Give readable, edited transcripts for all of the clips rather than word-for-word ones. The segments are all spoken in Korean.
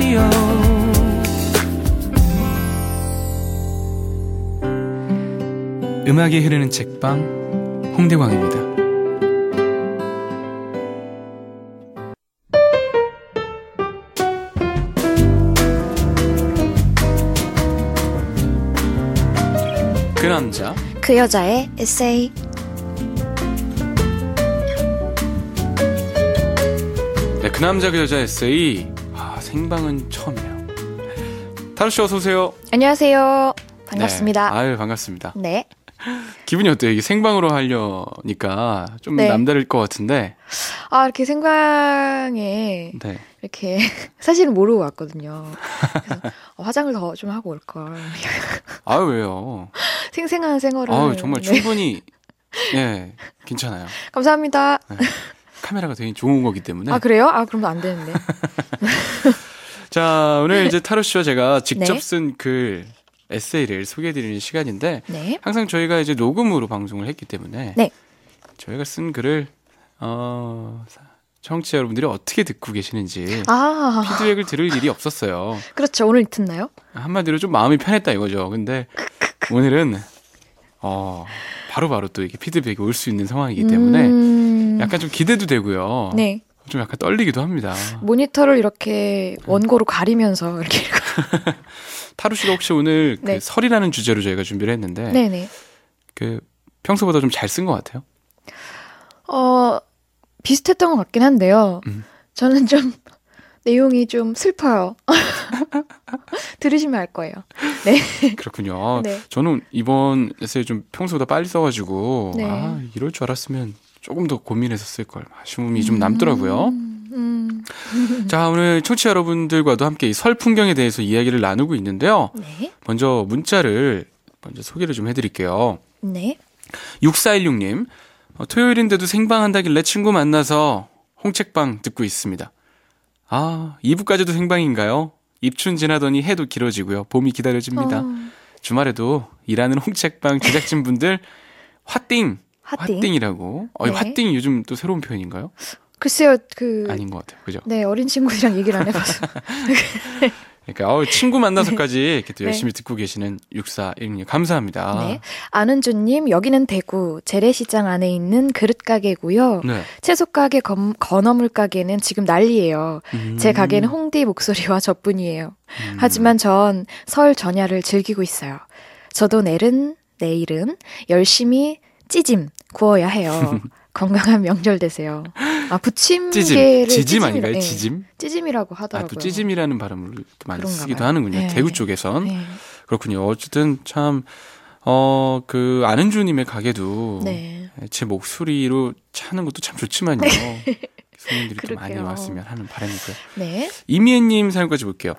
radio. 음악이 흐르는 책방 홍대광입니다. 그 남자 그 여자의 에세이. 네, 그 남자 그 여자 에세이. 생방은 처음이에요. 타루씨 어서 오세요. 안녕하세요. 반갑습니다. 네. 아유 반갑습니다. 네. 기분이 어때요? 이게 생방으로 하려니까 좀 네. 남다를 것 같은데. 이렇게 생방에 네. 이렇게 사실은 모르고 왔거든요. 그래서 화장을 더 좀 하고 올 걸. 아유 왜요? 생생한 생활을. 아유 정말 네. 충분히 예 괜찮아요. 감사합니다. 네. 카메라가 되게 좋은 거기 때문에. 그래요? 그럼 안 되는데. 자 오늘 이제 타로 씨와 제가 직접 네. 쓴 글 에세이를 소개해드리는 시간인데 네. 항상 저희가 이제 녹음으로 방송을 했기 때문에 네. 저희가 쓴 글을 청취자 여러분들이 어떻게 듣고 계시는지 피드백을 들을 일이 없었어요. 그렇죠. 오늘 듣나요? 한마디로 좀 마음이 편했다 이거죠. 근데 오늘은 바로바로 또 이렇게 피드백이 올 수 있는 상황이기 때문에 약간 좀 기대도 되고요. 네. 좀 약간 떨리기도 합니다. 모니터를 이렇게 원고로 가리면서 이렇게. 타루 씨가 혹시 오늘 네. 그 설이라는 주제로 저희가 준비를 했는데 네네. 그 평소보다 좀 잘 쓴 것 같아요. 비슷했던 것 같긴 한데요. 저는 좀 내용이 좀 슬퍼요. 들으시면 알 거예요. 네. 그렇군요. 네. 저는 이번 에세이 좀 평소보다 빨리 써가지고 네. 이럴 줄 알았으면 조금 더 고민해서 쓸 걸 아쉬움이 좀 남더라고요. 자, 오늘 청취자 여러분들과도 함께 이 설 풍경에 대해서 이야기를 나누고 있는데요. 네. 먼저 문자를 소개를 좀 해드릴게요. 네. 6416님, 토요일인데도 생방한다길래 친구 만나서 홍책방 듣고 있습니다. 2부까지도 생방인가요? 입춘 지나더니 해도 길어지고요. 봄이 기다려집니다. 주말에도 일하는 홍책방 제작진분들 화띵이라고. 네. 화띵 요즘 또 새로운 표현인가요? 글쎄요, 아닌 것 같아요. 그죠? 네, 어린 친구들이랑 얘기를 안 해봐서. 그러니까 친구 만나서까지 네. 이렇게 또 열심히 듣고 계시는 6416님 감사합니다. 네. 안은주님, 여기는 대구 재래시장 안에 있는 그릇 가게고요. 네. 채소 가게, 건어물 가게는 지금 난리예요. 제 가게는 홍디 목소리와 저뿐이에요. 하지만 전 설 전야를 즐기고 있어요. 저도 내일은 열심히 찌짐 구워야 해요. 건강한 명절 되세요. 부침개를 지짐 아닌가요? 네. 지짐? 찌짐이라고 하더라고요. 또 찌짐이라는 발음을 또 많이 그런가 쓰기도 봐요. 하는군요. 네. 대구 쪽에선. 네. 그렇군요. 어쨌든 참 그 안은주님의 가게도 네. 제 목소리로 차는 것도 참 좋지만요. 손님들이 좀 많이 그러게요. 왔으면 하는 바람이고요. 네. 이미애님 사연까지 볼게요.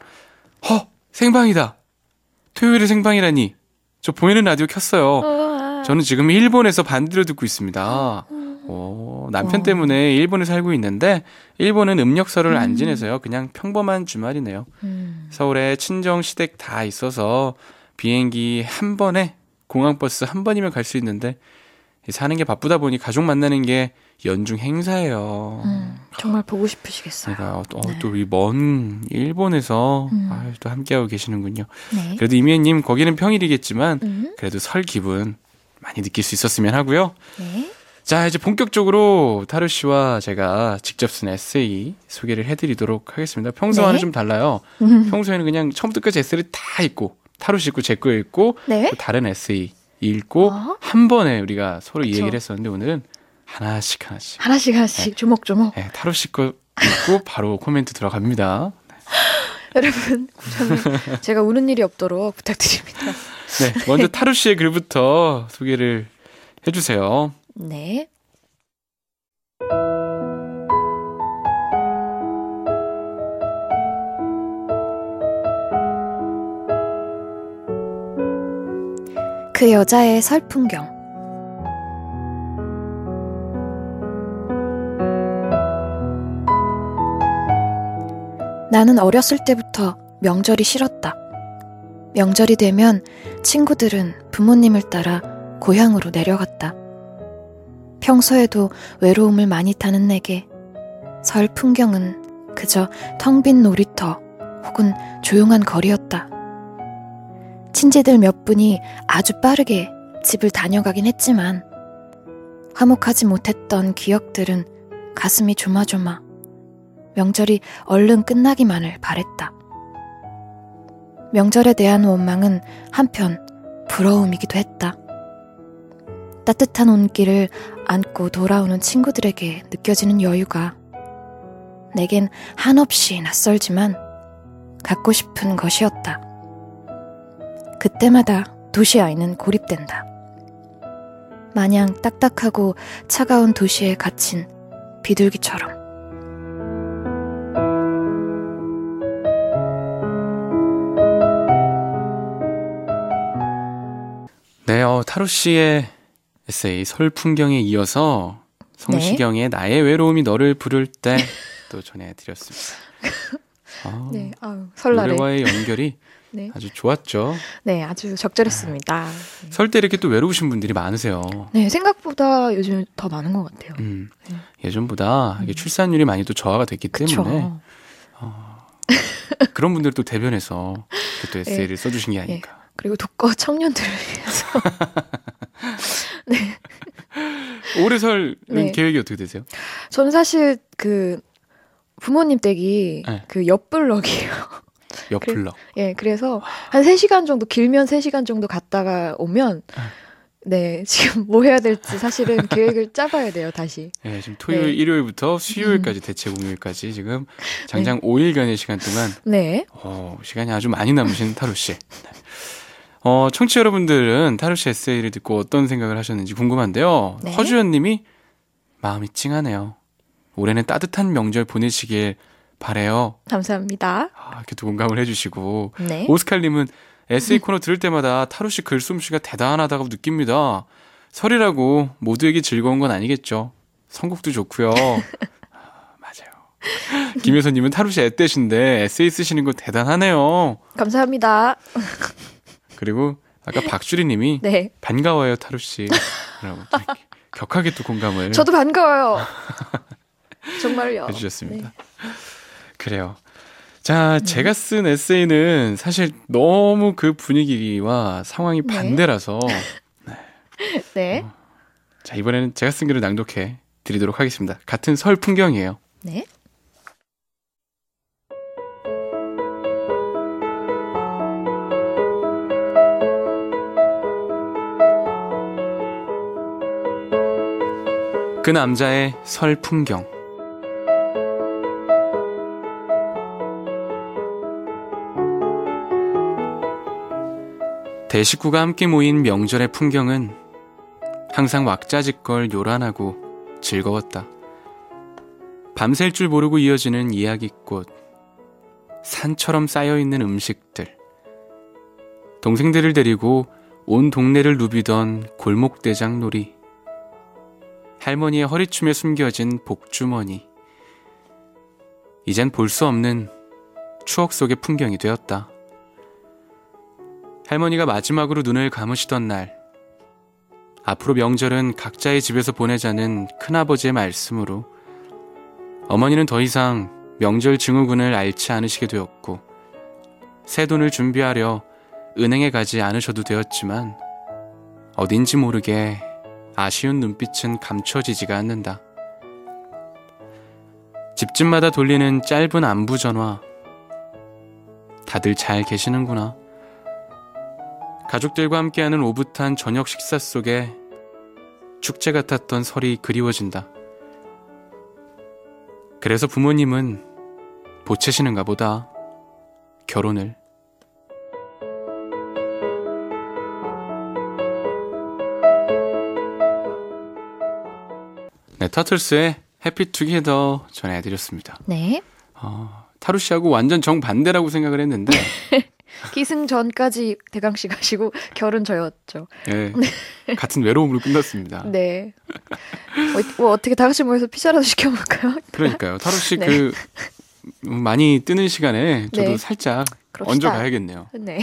생방이다. 토요일에 생방이라니. 저 보이는 라디오 켰어요. 저는 지금 일본에서 반디로 듣고 있습니다. 남편 때문에 일본에 살고 있는데 일본은 음력설을 안 지내서요. 그냥 평범한 주말이네요. 서울에 친정 시댁 다 있어서 비행기 한 번에 공항버스 한 번이면 갈 수 있는데 사는 게 바쁘다 보니 가족 만나는 게 연중 행사예요. 정말 보고 싶으시겠어요. 제가 또 이 먼 일본에서 또 함께하고 계시는군요. 네. 그래도 이미애님 거기는 평일이겠지만 그래도 설 기분 많이 느낄 수 있었으면 하고요. 네. 자, 이제 본격적으로 타루 씨와 제가 직접 쓴 에세이 소개를 해드리도록 하겠습니다. 평소와는 네. 좀 달라요. 평소에는 그냥 처음부터 끝까지 에세이를 다 읽고 타루 씨 읽고 제 거 읽고 네. 또 다른 에세이 읽고 한 번에 우리가 서로 이 얘기를 했었는데 오늘은 하나씩 하나씩 조목조목. 네, 타루 씨 거 읽고 바로 코멘트 들어갑니다. 여러분, 제가 우는 일이 없도록 부탁드립니다. 네, 먼저 타루 씨의 글부터 소개를 해주세요. 네. 그 여자의 설 풍경. 나는 어렸을 때부터 명절이 싫었다. 명절이 되면 친구들은 부모님을 따라 고향으로 내려갔다. 평소에도 외로움을 많이 타는 내게 설 풍경은 그저 텅 빈 놀이터, 혹은 조용한 거리였다. 친지들 몇 분이 아주 빠르게 집을 다녀가긴 했지만 화목하지 못했던 기억들은 가슴이 조마조마 명절이 얼른 끝나기만을 바랬다. 명절에 대한 원망은 한편 부러움이기도 했다. 따뜻한 온기를 안고 돌아오는 친구들에게 느껴지는 여유가 내겐 한없이 낯설지만 갖고 싶은 것이었다. 그때마다 도시 아이는 고립된다. 마냥 딱딱하고 차가운 도시에 갇힌 비둘기처럼. 네, 타로 씨의 에세이 설 풍경에 이어서 성시경의 나의 외로움이 너를 부를 때 또 전해드렸습니다. 네, 설날에 노래와의 연결이 네. 아주 좋았죠. 네, 아주 적절했습니다. 설 때 이렇게 또 외로우신 분들이 많으세요. 네, 생각보다 요즘 더 많은 것 같아요. 예전보다 이게 출산율이 많이 또 저하가 됐기 그쵸. 때문에 그런 분들 또 대변해서 또 에세이를 써주신 게 아닐까. 네. 그리고 독거 청년들을 위해서. 네. 올해 설은 네. 계획이 어떻게 되세요? 저는 사실 그 부모님 댁이 네. 그 옆블럭이에요. 옆블럭. 예, 그래서 한 3시간 정도, 길면 3시간 정도 갔다가 오면 네, 지금 뭐 해야 될지 사실은 계획을 짜봐야 돼요, 다시. 네, 지금 토요일, 네. 일요일부터 수요일까지 대체 공휴일까지 지금 장장 5일간의 시간 동안 네. 시간이 아주 많이 남으신 타로 씨. 청취자 여러분들은 타로 씨 에세이를 듣고 어떤 생각을 하셨는지 궁금한데요. 네. 허주연 님이 마음이 찡하네요. 올해는 따뜻한 명절 보내시길 바래요. 감사합니다. 이렇게 또 공감을 해주시고 네. 오스칼님은 에세이 코너 들을 때마다 타로 씨 글솜씨가 대단하다고 느낍니다. 설이라고 모두에게 즐거운 건 아니겠죠. 선곡도 좋고요. 맞아요. 김효선님은 타로 씨 애떼신데 에세이 쓰시는 거 대단하네요. 감사합니다. 그리고 아까 박주리님이 네. 반가워요 타로 씨. 라고 격하게 또 공감을 저도 반가워요. 정말요. 해주셨습니다. 네. 그래요. 자, 제가 쓴 에세이는 사실 너무 그 분위기와 상황이 반대라서 네. 자, 이번에는 제가 쓴 글을 낭독해 드리도록 하겠습니다. 같은 설 풍경이에요. 네. 그 남자의 설 풍경. 대식구가 함께 모인 명절의 풍경은 항상 왁자지껄 요란하고 즐거웠다. 밤샐 줄 모르고 이어지는 이야기꽃, 산처럼 쌓여있는 음식들, 동생들을 데리고 온 동네를 누비던 골목대장놀이, 할머니의 허리춤에 숨겨진 복주머니, 이젠 볼 수 없는 추억 속의 풍경이 되었다. 할머니가 마지막으로 눈을 감으시던 날, 앞으로 명절은 각자의 집에서 보내자는 큰아버지의 말씀으로 어머니는 더 이상 명절 증후군을 앓지 않으시게 되었고 새돈을 준비하려 은행에 가지 않으셔도 되었지만 어딘지 모르게 아쉬운 눈빛은 감춰지지가 않는다. 집집마다 돌리는 짧은 안부 전화. 다들 잘 계시는구나. 가족들과 함께하는 오붓한 저녁 식사 속에 축제 같았던 설이 그리워진다. 그래서 부모님은 보채시는가 보다. 결혼을. 네, 터틀스의 해피 투게더 전해드렸습니다. 네. 타루 씨하고 완전 정반대라고 생각을 했는데 기승 전까지 대강 씨 가시고 결혼 저였죠. 네, 같은 외로움으로 끝났습니다. 네. 어떻게 다 같이 모여서 피자라도 시켜 먹을까요? 그러니까요. 타루 씨 네. 그 많이 뜨는 시간에 저도 네. 살짝 그럽시다. 얹어 가야겠네요. 네.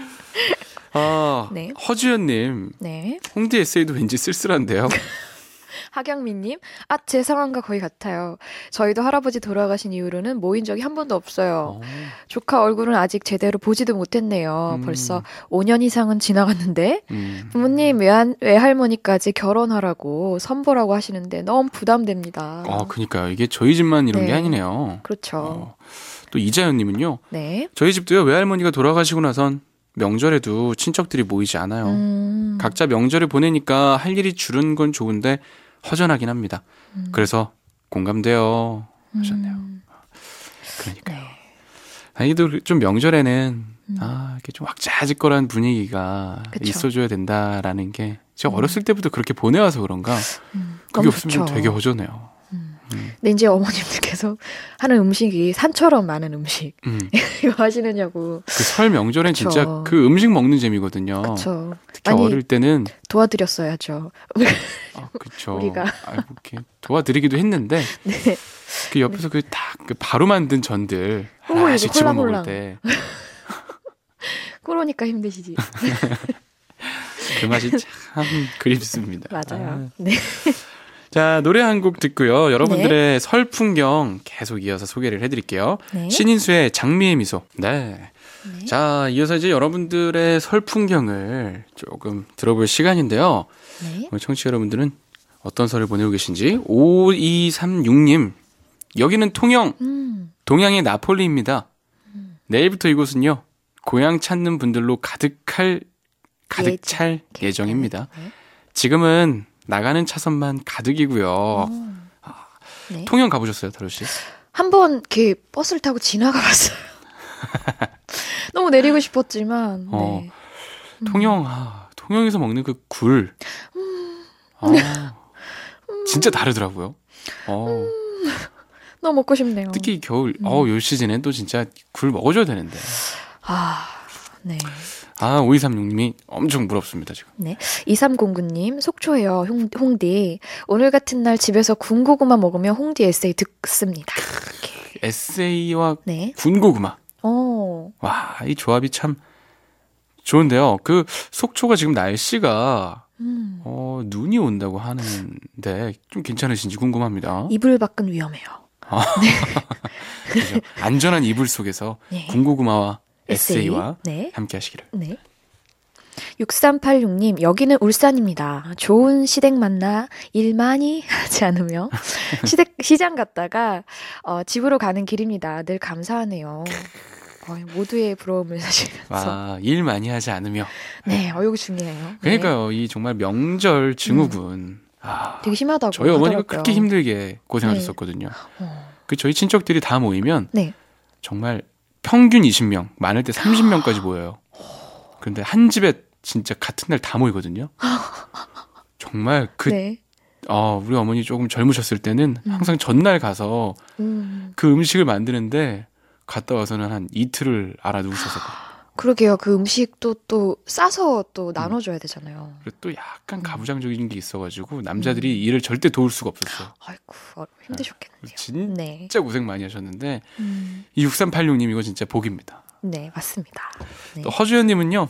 아, 네. 허주연님, 네. 홍대 에세이도 왠지 쓸쓸한데요. 하경민님, 제 상황과 거의 같아요. 저희도 할아버지 돌아가신 이후로는 모인 적이 한 번도 없어요. 조카 얼굴은 아직 제대로 보지도 못했네요. 벌써 5년 이상은 지나갔는데 부모님 외할머니까지 결혼하라고 선보라고 하시는데 너무 부담됩니다. 그니까요. 이게 저희 집만 이런 게 아니네요. 그렇죠. 또 이자연님은요. 네. 저희 집도요. 외할머니가 돌아가시고 나선 명절에도 친척들이 모이지 않아요. 각자 명절을 보내니까 할 일이 줄은 건 좋은데 허전하긴 합니다. 그래서 공감돼요 하셨네요. 그러니까요. 다행히도 좀 명절에는 이렇게 좀 왁자지껄한 분위기가 그쵸. 있어줘야 된다라는 게 제가 어렸을 때부터 그렇게 보내와서 그런가 그게 없으면 좋죠. 되게 허전해요. 근데 이제 어머님들께서 하는 음식이 산처럼 많은 음식 이거 하시느냐고. 그 설 명절엔 그쵸. 진짜 그 음식 먹는 재미거든요. 그렇죠. 특히 어릴 때는 도와드렸어야죠. 그렇죠. 우리가. 이렇게 도와드리기도 했는데 네. 그 옆에서 그 바로 만든 전들 하나씩 이거 집어 먹을 홀랑홀랑. 때 그러니까 힘드시지. 그 맛이 참 그립습니다. 맞아요. 네. 자, 노래 한 곡 듣고요. 여러분들의 설 풍경 계속 이어서 소개를 해드릴게요. 네. 신인수의 장미의 미소. 네. 자, 이어서 이제 여러분들의 설 풍경을 조금 들어볼 시간인데요. 네. 우리 청취자 여러분들은 어떤 설을 보내고 계신지. 5236님. 여기는 통영, 동양의 나폴리입니다. 내일부터 이곳은요. 고향 찾는 분들로 가득 찰 예정입니다. 네. 지금은 나가는 차선만 가득이고요. 네. 통영 가보셨어요, 다루 씨? 한번 이렇게 버스를 타고 지나가 봤어요. 너무 내리고 싶었지만. 네. 통영에서 먹는 그 굴. 진짜 다르더라고요. 너무 먹고 싶네요. 특히 겨울, 요 시즌엔 또 진짜 굴 먹어줘야 되는데. 네. 5236님이 엄청 부럽습니다, 지금. 네. 2309님, 속초예요, 홍디. 오늘 같은 날 집에서 군고구마 먹으며 홍디 에세이 듣습니다. 에세이와 네. 군고구마. 오. 와, 이 조합이 참 좋은데요. 그 속초가 지금 날씨가 눈이 온다고 하는데 좀 괜찮으신지 궁금합니다. 이불 밖은 위험해요. 그렇죠. 안전한 이불 속에서 네. 군고구마와 에세이와 네. 함께 하시기를. 네. 6386님, 여기는 울산입니다. 좋은 시댁 만나 일 많이 하지 않으며 시장 갔다가 집으로 가는 길입니다. 늘 감사하네요. 모두의 부러움을 사시면서. 일 많이 하지 않으며. 네, 이거 중요해요. 그러니까요. 이 정말 명절 증후군. 되게 심하다고 저희 어머니가 하더라고요. 그렇게 힘들게 고생하셨었거든요. 그 저희 친척들이 다 모이면 네. 정말 평균 20명, 많을 때 30명까지 모여요. 그런데 한 집에 진짜 같은 날 다 모이거든요. 정말 네. 우리 어머니 조금 젊으셨을 때는 항상 전날 가서 그 음식을 만드는데 갔다 와서는 한 이틀을 알아두셨었거든요. 그러게요. 그 음식도 또 싸서 또 나눠줘야 되잖아요. 그리고 또 약간 가부장적인 게 있어가지고 남자들이 일을 절대 도울 수가 없었어요. 아이고, 힘드셨겠네요. 진짜 고생 많이 하셨는데 이 6386님 이거 진짜 복입니다. 네, 맞습니다. 네. 또 허주연님은요.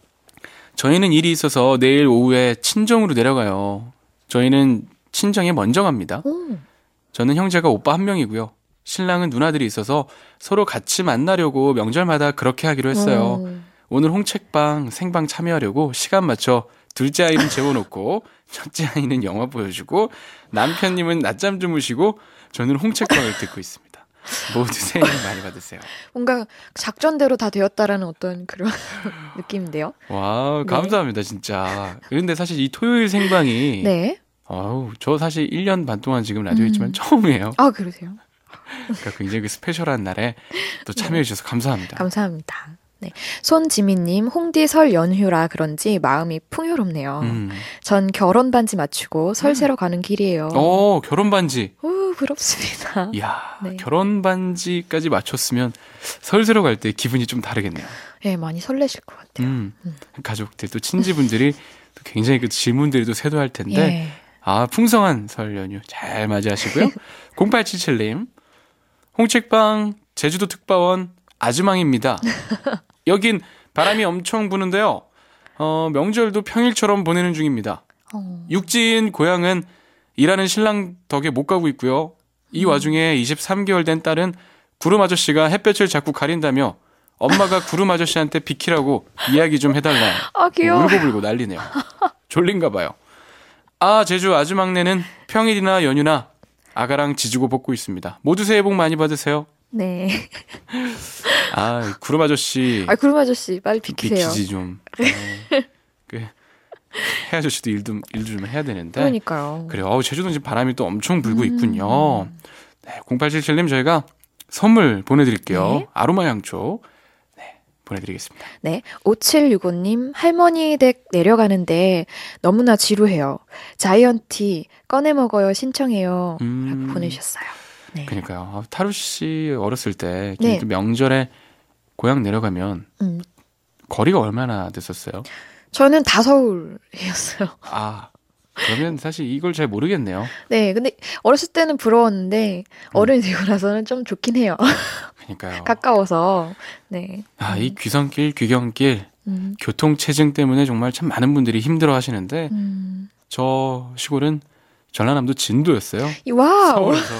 저희는 일이 있어서 내일 오후에 친정으로 내려가요. 저희는 친정에 먼저 갑니다. 저는 형제가 오빠 한 명이고요. 신랑은 누나들이 있어서 서로 같이 만나려고 명절마다 그렇게 하기로 했어요. 오늘 홍책방 생방 참여하려고 시간 맞춰 둘째 아이는 재워놓고 첫째 아이는 영화 보여주고 남편님은 낮잠 주무시고 저는 홍책방을 듣고 있습니다. 모두 새해 복 많이 받으세요. 뭔가 작전대로 다 되었다라는 어떤 그런 느낌인데요. 와, 감사합니다, 진짜. 근데 사실 이 토요일 생방이 네. 저 사실 1년 반 동안 지금 라디오 했지만 처음이에요. 그러세요? 그러니까 굉장히 그 스페셜한 날에 또 참여해 주셔서 감사합니다. 감사합니다. 네. 손지민님, 홍디 설 연휴라 그런지 마음이 풍요롭네요. 전 결혼 반지 맞추고 설 새러 가는 길이에요. 결혼 반지. 부럽습니다. 이야, 네. 결혼 반지까지 맞췄으면 설 새러 갈 때 기분이 좀 다르겠네요. 네, 많이 설레실 것 같아요. 가족들 또 친지분들이 또 굉장히 그 질문들이 또 쇄도할 텐데 풍성한 설 연휴 잘 맞이하시고요. 0877님, 홍책방 제주도 특파원 아즈망입니다. 여긴 바람이 엄청 부는데요. 명절도 평일처럼 보내는 중입니다. 육지인 고향은 일하는 신랑 덕에 못 가고 있고요. 이 와중에 23개월 된 딸은 구름 아저씨가 햇볕을 자꾸 가린다며 엄마가 구름 아저씨한테 비키라고 이야기 좀 해달라. 귀여워. 울고불고 난리네요. 졸린가 봐요. 아, 제주 아주막내는 평일이나 연휴나 아가랑 지지고 볶고 있습니다. 모두 새해 복 많이 받으세요. 네. 아, 구름 아저씨. 구름 아저씨 빨리 비키세요. 비키지 좀. 해 아저씨도 일도 좀 해야 되는데. 그러니까요. 그래요. 제주도 지금 바람이 또 엄청 불고 있군요. 네, 0877님 저희가 선물 보내드릴게요. 네. 아로마 향초. 네, 보내드리겠습니다. 네. 5765님, 할머니 댁 내려가는데 너무나 지루해요. 자이언티 꺼내 먹어요. 신청해요. 라고 보내주셨어요. 네. 그러니까요. 타루 씨 어렸을 때 네. 명절에 고향 내려가면 거리가 얼마나 됐었어요? 저는 다서울이었어요. 아, 그러면 사실 이걸 잘 모르겠네요. 네, 근데 어렸을 때는 부러웠는데 어른이 되고 나서는 좀 좋긴 해요. 그러니까요. 가까워서. 네. 아, 이 귀성길, 귀경길, 교통체증 때문에 정말 참 많은 분들이 힘들어 하시는데 저 시골은 전라남도 진도였어요. 와우. 서울에서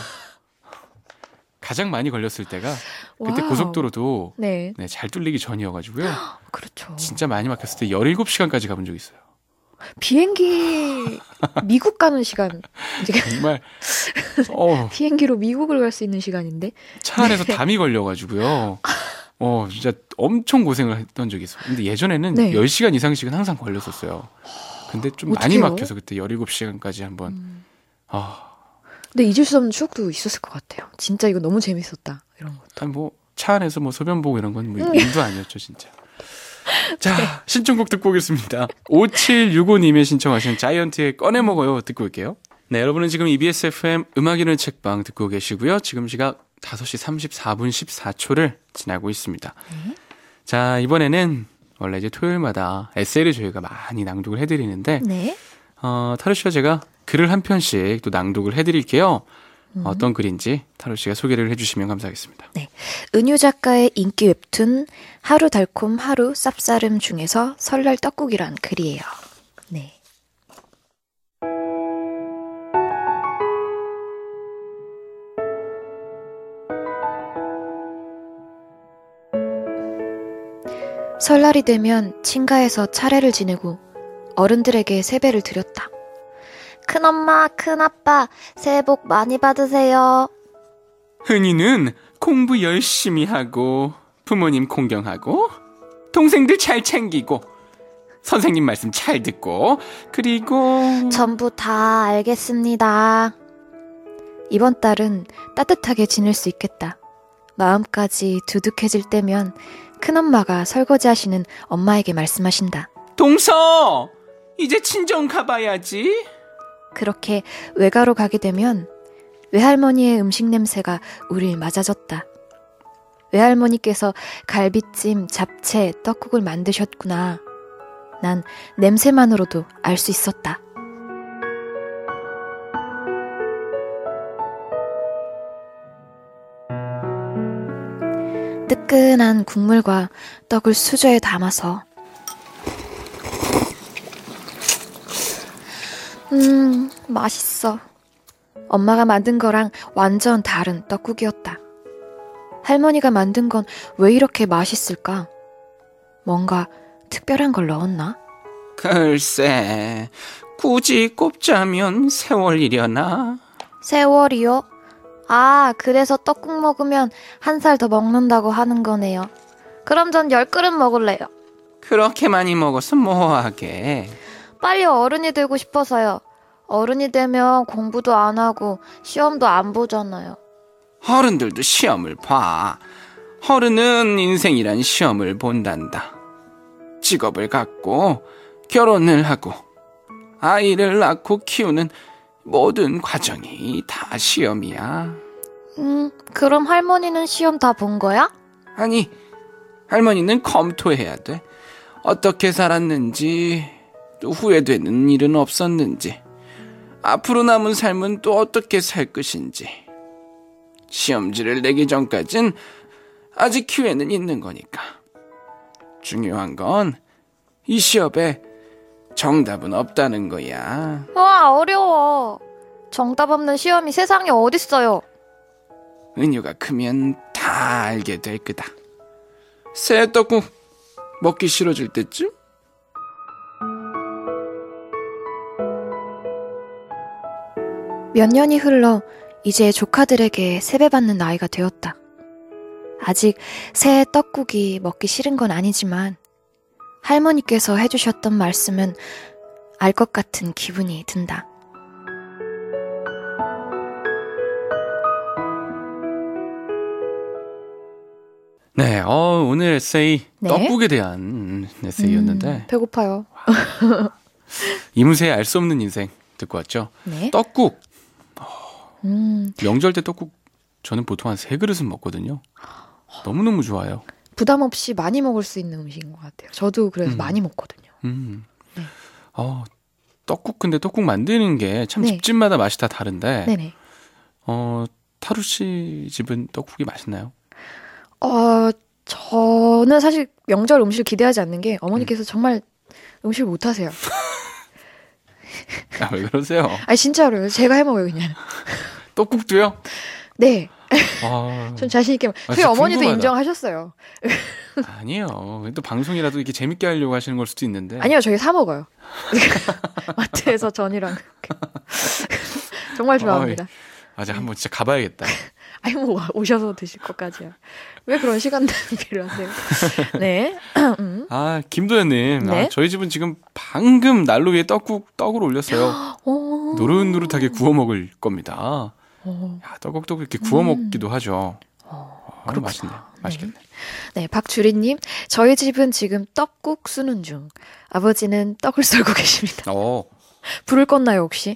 가장 많이 걸렸을 때가 그때 와우. 고속도로도 네. 네, 잘 뚫리기 전이어가지고요. 그렇죠. 진짜 많이 막혔을 때 17시간까지 가본 적이 있어요. 비행기 미국 가는 시간. 정말 비행기로 미국을 갈 수 있는 시간인데. 차 안에서 네. 담이 걸려가지고요. 진짜 엄청 고생을 했던 적이 있어요. 근데 예전에는 네. 10시간 이상씩은 항상 걸렸었어요. 근데 좀 많이 어떡해요? 막혀서 그때 17시간까지 한번 근데 잊을 수 없는 추억도 있었을 것 같아요. 진짜 이거 너무 재밌었다. 이런 거. 차 안에서 소변 보고 이런 건 일도 아니었죠, 진짜. 자, 신청곡 듣고 오겠습니다. 5765님의 신청하신 자이언티의 꺼내 먹어요 듣고 올게요. 네, 여러분은 지금 EBS FM 음악이는 책방 듣고 계시고요. 지금 시각 5시 34분 14초를 지나고 있습니다. 자, 이번에는 원래 이제 토요일마다 에세이를 저희가 많이 낭독을 해드리는데 네. 타로 씨와 제가 글을 한 편씩 또 낭독을 해드릴게요. 어떤 글인지 타로 씨가 소개를 해주시면 감사하겠습니다. 네. 은유 작가의 인기 웹툰 하루 달콤 하루 쌉싸름 중에서 설날 떡국이란 글이에요. 네. 설날이 되면 친가에서 차례를 지내고 어른들에게 세배를 드렸다. 큰엄마, 큰아빠, 새해 복 많이 받으세요. 흔히는 공부 열심히 하고 부모님 공경하고 동생들 잘 챙기고 선생님 말씀 잘 듣고 그리고 전부 다 알겠습니다. 이번 달은 따뜻하게 지낼 수 있겠다. 마음까지 두둑해질 때면 큰엄마가 설거지하시는 엄마에게 말씀하신다. 동서 이제 친정 가봐야지. 그렇게 외가로 가게 되면 외할머니의 음식 냄새가 우릴 맞아졌다. 외할머니께서 갈비찜, 잡채, 떡국을 만드셨구나. 난 냄새만으로도 알 수 있었다. 뜨끈한 국물과 떡을 수저에 담아서 맛있어. 엄마가 만든 거랑 완전 다른 떡국이었다. 할머니가 만든 건 왜 이렇게 맛있을까? 뭔가 특별한 걸 넣었나? 글쎄 굳이 꼽자면 세월이려나? 세월이요? 아, 그래서 떡국 먹으면 한 살 더 먹는다고 하는 거네요. 그럼 전 10그릇 먹을래요. 그렇게 많이 먹어서 뭐하게. 빨리 어른이 되고 싶어서요. 어른이 되면 공부도 안 하고 시험도 안 보잖아요. 어른들도 시험을 봐. 어른은 인생이란 시험을 본단다. 직업을 갖고 결혼을 하고 아이를 낳고 키우는 모든 과정이 다 시험이야. 그럼 할머니는 시험 다 본 거야? 아니, 할머니는 검토해야 돼. 어떻게 살았는지, 또 후회되는 일은 없었는지, 앞으로 남은 삶은 또 어떻게 살 것인지. 시험지를 내기 전까진 아직 기회는 있는 거니까. 중요한 건 이 시험에 정답은 없다는 거야. 와, 어려워. 정답 없는 시험이 세상에 어딨어요. 은유가 크면 다 알게 될 거다. 새 떡국 먹기 싫어질 때쯤? 몇 년이 흘러 이제 조카들에게 세배받는 나이가 되었다. 아직 새 떡국이 먹기 싫은 건 아니지만 할머니께서 해주셨던 말씀은 알 것 같은 기분이 든다. 네, 오늘 에세이 네. 떡국에 대한 에세이였는데 배고파요. 이문세의 알 수 없는 인생 듣고 왔죠. 네. 떡국. 명절 때 떡국 저는 보통 한 3그릇은 먹거든요. 너무너무 좋아요. 부담 없이 많이 먹을 수 있는 음식인 것 같아요. 저도 그래서 많이 먹거든요. 네. 떡국 근데 떡국 만드는 게 참 네. 집집마다 맛이 다 다른데 네네. 타루 씨 집은 떡국이 맛있나요? 저는 사실 명절 음식을 기대하지 않는 게 어머니께서 정말 음식을 못 하세요. 아, 왜 그러세요? 아니 진짜로요. 제가 해 먹어요 그냥. 떡국도요? 네. 아, 전 자신 있게. 저희 진짜 어머니도 궁금하다. 인정하셨어요. 아니에요. 또 방송이라도 이렇게 재밌게 하려고 하시는 걸 수도 있는데. 아니요, 저희 사 먹어요. 마트에서 전이랑 정말 좋아합니다. 맞아, 한번 진짜 가봐야겠다. 아니 뭐 오셔서 드실 것까지야. 왜 그런 시간 낭비를 하세요? 네. 김도현님. 네? 저희 집은 지금 방금 난로 위에 떡을 올렸어요. 노릇노릇하게 구워 먹을 겁니다. 야, 떡국도 그렇게 구워 먹기도 하죠. 맛있네요. 맛있겠네. 네, 박주리님. 저희 집은 지금 떡국 수는 중. 아버지는 떡을 썰고 계십니다. 불을 껐나요 혹시?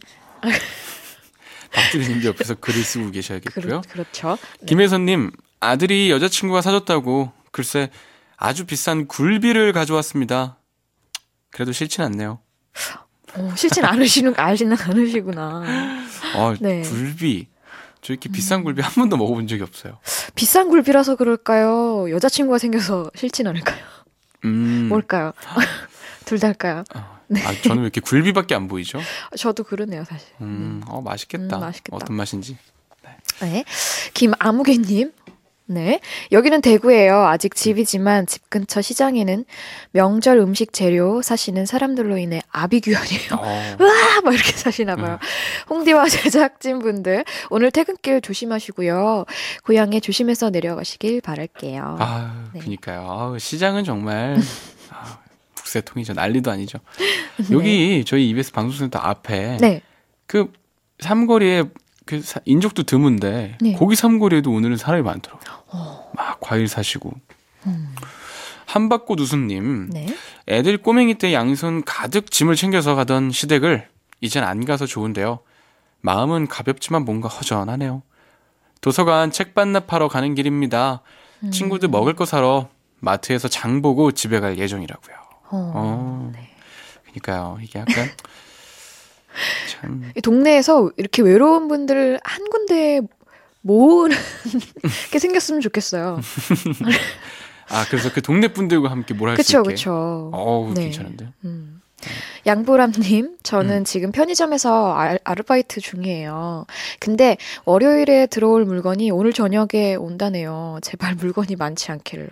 박주리님 옆에서 글을 쓰고 계셔야겠고요. 그렇죠. 네. 김혜선님, 아들이 여자친구가 사줬다고 글쎄 아주 비싼 굴비를 가져왔습니다. 그래도 싫진 않네요. 싫진 않으시는 않으시구나. 네. 굴비. 저 이렇게 비싼 굴비 한 번도 먹어본 적이 없어요. 비싼 굴비라서 그럴까요? 여자친구가 생겨서 싫진 않을까요? 뭘까요? 둘 다일까요? 네. 저는 왜 이렇게 굴비밖에 안 보이죠? 저도 그러네요, 사실. 맛있겠다. 맛있겠다. 어떤 맛인지. 네. 김아무개님. 네. 여기는 대구예요. 아직 집이지만 집 근처 시장에는 명절 음식 재료 사시는 사람들로 인해 아비규환이에요. 으아! 막 이렇게 사시나 봐요. 홍디와 제작진분들 오늘 퇴근길 조심하시고요. 고향에 조심해서 내려가시길 바랄게요. 네. 그러니까요. 시장은 정말 북새통이죠. 난리도 아니죠. 여기 저희 EBS 방송센터 앞에 네. 그 삼거리에 그 인적도 드문데 네. 고기 삼거리에도 오늘은 사람이 많더라고요. 막 과일 사시고. 한박꽃 웃음님. 네. 애들 꼬맹이 때 양손 가득 짐을 챙겨서 가던 시댁을 이젠 안 가서 좋은데요. 마음은 가볍지만 뭔가 허전하네요. 도서관 책 반납하러 가는 길입니다. 친구들 먹을 거 사러 마트에서 장 보고 집에 갈 예정이라고요. 네. 그러니까요. 이게 약간 참 동네에서 이렇게 외로운 분들을 한 군데 모으는 게 생겼으면 좋겠어요. 그래서 그 동네 분들과 함께 뭘 할 수 있게. 그쵸. 네. 괜찮은데요. 양보람님, 저는 지금 편의점에서 아르바이트 중이에요. 근데 월요일에 들어올 물건이 오늘 저녁에 온다네요. 제발 물건이 많지 않기를.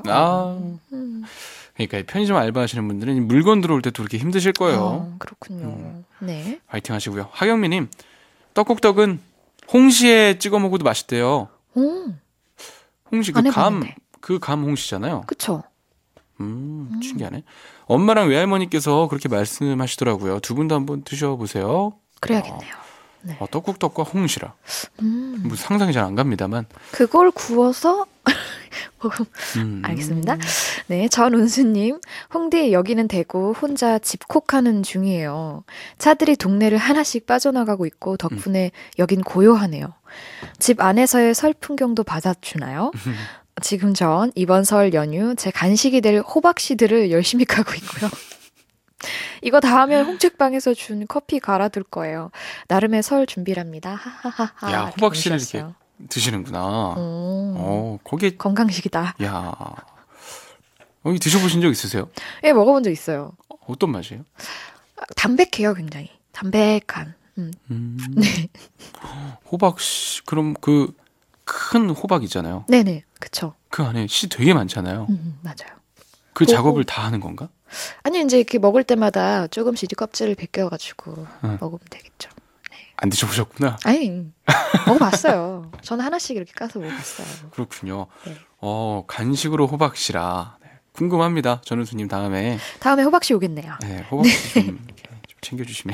그러니까 편의점 알바하시는 분들은 물건 들어올 때도 그렇게 힘드실 거예요. 그렇군요. 네. 화이팅 하시고요. 하경미님, 떡국떡은 홍시에 찍어 먹어도 맛있대요. 홍시 그 감 홍시잖아요. 그쵸. 신기하네. 엄마랑 외할머니께서 그렇게 말씀하시더라고요. 두 분도 한번 드셔보세요. 그래야겠네요. 네. 떡국떡과 홍시라. 뭐 상상이 잘 안 갑니다만. 그걸 구워서 먹으면 알겠습니다. 네, 전운수님. 홍대 여기는 대구 혼자 집콕하는 중이에요. 차들이 동네를 하나씩 빠져나가고 있고 덕분에 여긴 고요하네요. 집 안에서의 설 풍경도 받아주나요? 지금 전 이번 설 연휴 제 간식이 될 호박씨들을 열심히 까고 있고요. 이거 다 하면 홍책방에서 준 커피 갈아둘 거예요. 나름의 설 준비랍니다. 하하하하. 야, 호박씨를 이렇게 드시는구나. 거기에 건강식이다. 야, 여기 드셔보신 적 있으세요? 예, 먹어본 적 있어요. 어떤 맛이에요? 담백해요, 굉장히. 담백한. 네. 호박 씨, 그럼 그 큰 호박 있잖아요. 네네, 그쵸. 그 안에 씨 되게 많잖아요. 맞아요. 그 작업을 다 하는 건가? 아니, 이제 이렇게 먹을 때마다 조금씩 껍질을 벗겨가지고 먹으면 되겠죠. 네. 안 드셔보셨구나. 아니, 먹어봤어요. 저는 하나씩 이렇게 까서 먹어봤어요. 그렇군요. 네. 간식으로 호박씨라. 네, 궁금합니다. 전우수님 다음에 호박씨 오겠네요. 네, 호박씨 좀 챙겨주시면.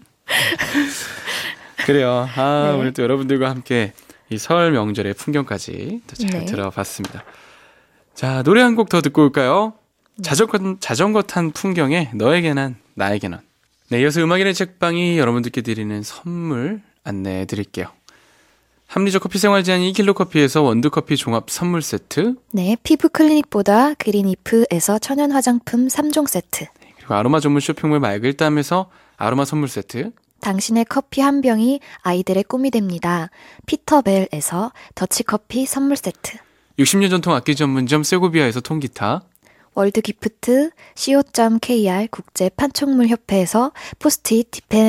그래요. 네. 오늘 또 여러분들과 함께 이 설 명절의 풍경까지 또 잘 네. 들어봤습니다. 자, 노래 한 곡 더 듣고 올까요? 자전거 탄 풍경에 너에게 난 나에게 넌. 네, 이어서 음악인의 책방이 여러분들께 드리는 선물 안내해 드릴게요. 합리적 커피 생활 제한 2kg 커피에서 원두커피 종합 선물 세트. 네, 피부 클리닉보다 그린이프에서 천연 화장품 3종 세트. 그리고 아로마 전문 쇼핑몰 맑을땀에서 아로마 선물 세트. 당신의 커피 한 병이 아이들의 꿈이 됩니다. 피터벨에서 더치커피 선물 세트. 60년 전통 악기 전문점 세고비아에서 통기타. 월드기프트, co.kr 국제 판촉물 협회에서 포스트잇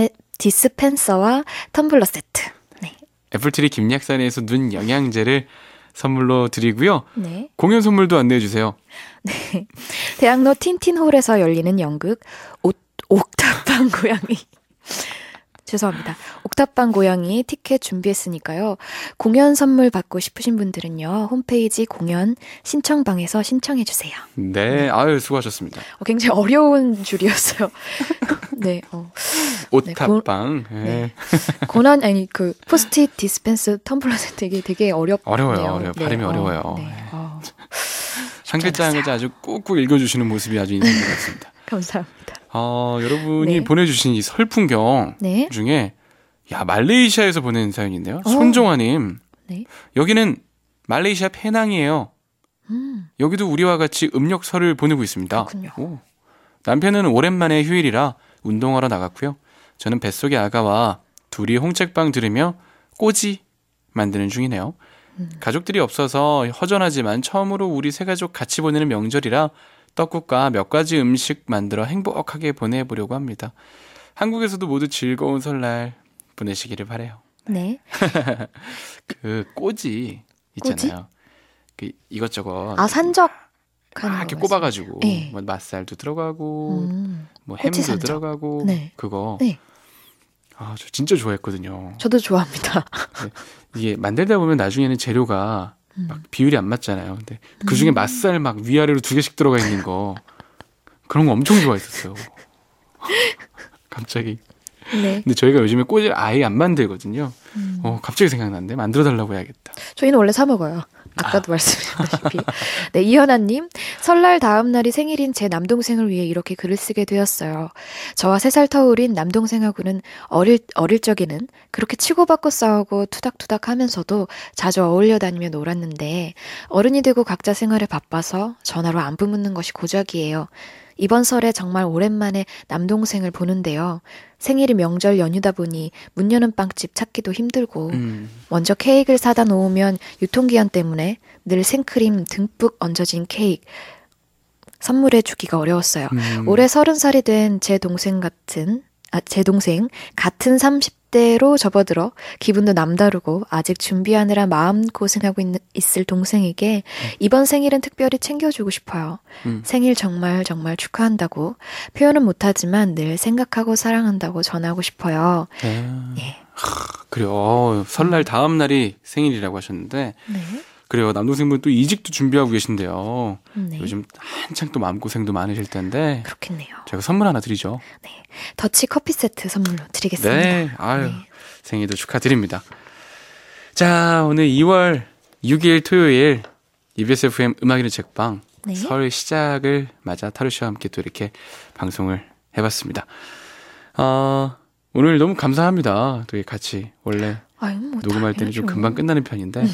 디스펜서와 텀블러 세트. 네. 애플트리 김약산에서 눈 영양제를 선물로 드리고요. 네. 공연 선물도 안내해 주세요. 네. 대학로 틴틴홀에서 열리는 연극 옥탑방 고양이. 죄송합니다. 옥탑방 고양이 티켓 준비했으니까요. 공연 선물 받고 싶으신 분들은요. 홈페이지 공연 신청방에서 신청해 주세요. 네, 아유 수고하셨습니다. 굉장히 어려운 줄이었어요. 네. 옥탑방. 네. 네. 고난 아니 그 포스트잇 디스펜스 텀블러 세트 이게 되게 어렵네요. 어려워요. 네. 발음이 어려워요. 네. 한 글자 한 글자 아주 꾹꾹 읽어주시는 모습이 아주 인상 깊었습니다. 감사합니다. 여러분이 네. 보내주신 이 설 풍경 네. 중에 말레이시아에서 보낸 사연인데요. 손종아님. 네. 여기는 말레이시아 페낭이에요. 여기도 우리와 같이 음력설을 보내고 있습니다. 그렇군요. 남편은 오랜만에 휴일이라 운동하러 나갔고요. 저는 뱃속의 아가와 둘이 홍책방 들으며 꼬지 만드는 중이네요. 가족들이 없어서 허전하지만 처음으로 우리 세 가족 같이 보내는 명절이라 떡국과 몇 가지 음식 만들어 행복하게 보내보려고 합니다. 한국에서도 모두 즐거운 설날 보내시기를 바래요. 네. 그 꼬지 있잖아요. 그 이것저것 산적 이렇게 꼽아가지고 네. 뭐 맛살도 들어가고 뭐 햄도 꼬치산적. 들어가고 네. 그거 네. 저 진짜 좋아했거든요. 저도 좋아합니다. 네. 이게 만들다 보면 나중에는 재료가 막 비율이 안 맞잖아요. 근데 그 중에 맛살 막 위아래로 2개씩 들어가 있는 거 그런 거 엄청 좋아했었어요. 갑자기. 네. 근데 저희가 요즘에 꼬지를 아예 안 만들거든요. 갑자기 생각났는데 만들어 달라고 해야겠다. 저희는 원래 사 먹어요. 아까도 말씀드렸다시피. 네, 이현아님. 설날 다음 날이 생일인 제 남동생을 위해 이렇게 글을 쓰게 되었어요. 저와 3살 터울인 남동생하고는 어릴 적에는 그렇게 치고받고 싸우고 투닥투닥 하면서도 자주 어울려 다니며 놀았는데 어른이 되고 각자 생활에 바빠서 전화로 안부 묻는 것이 고작이에요. 이번 설에 정말 오랜만에 남동생을 보는데요. 생일이 명절 연휴다 보니 문 여는 빵집 찾기도 힘들고 먼저 케이크를 사다 놓으면 유통기한 때문에 늘 생크림 듬뿍 얹어진 케이크 선물해 주기가 어려웠어요. 올해 30살이 된 제 동생 같은 30대로 접어들어 기분도 남다르고 아직 준비하느라 마음고생하고 있을 동생에게 이번 생일은 특별히 챙겨주고 싶어요. 생일 정말 정말 축하한다고 표현은 못하지만 늘 생각하고 사랑한다고 전하고 싶어요. 예. 그래요. 설날 다음 날이 생일이라고 하셨는데 네. 그래요. 남동생분 또 이직도 준비하고 계신데요. 네. 요즘 한창 또 마음고생도 많으실 텐데 그렇겠네요. 제가 선물 하나 드리죠. 네. 더치 커피 세트 선물로 드리겠습니다. 네. 아유, 네. 생일도 축하드립니다. 자, 오늘 2월 6일 토요일 EBS FM 음악인의 책방 네. 설 시작을 맞아 타루 씨와 함께 또 이렇게 방송을 해봤습니다. 오늘 너무 감사합니다. 또 같이 원래 녹음할 때는 좀 금방 끝나는 편인데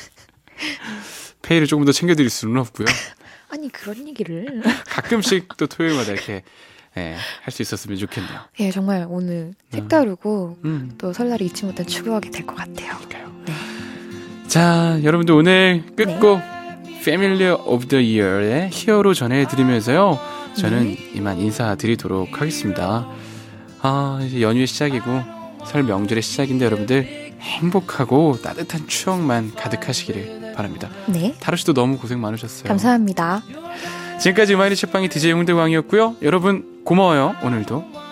페이를 조금 더 챙겨드릴 수는 없고요. 아니 그런 얘기를 가끔씩 또 토요일마다 이렇게 할 수 있었으면 좋겠네요. 예, 정말 오늘 색다르고 또 설날이 잊지 못한 추억이 될 것 같아요. 네. 자, 여러분들 오늘 끝곡 Familiar of the Year의 히어로 전해드리면서요. 저는 이만 인사드리도록 하겠습니다. 이제 연휴의 시작이고 설 명절의 시작인데 여러분들 행복하고 따뜻한 추억만 가득하시기를 바랍니다. 네. 타로 씨도 너무 고생 많으셨어요. 감사합니다. 지금까지 음악의 책방의 DJ 홍대광이었고요. 여러분 고마워요. 오늘도